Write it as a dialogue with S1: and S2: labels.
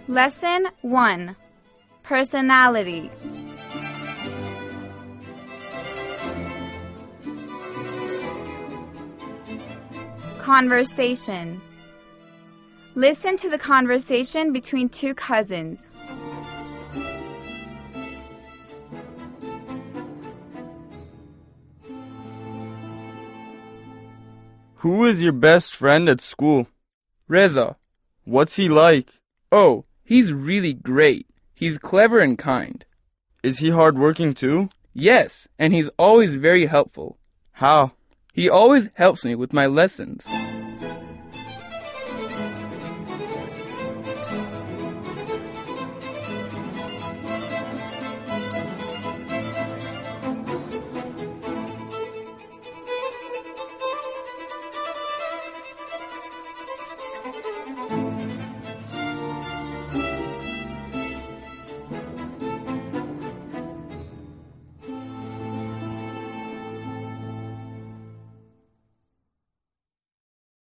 S1: Lesson 1. Personality. Conversation. Listen to the conversation between two cousins.
S2: Who is your best friend at school?
S3: Reza.
S2: What's he like?
S3: Oh, he's really great. He's clever and kind.
S2: Is he hardworking too?
S3: Yes, and he's always very helpful.
S2: How?
S3: He always helps me with my lessons.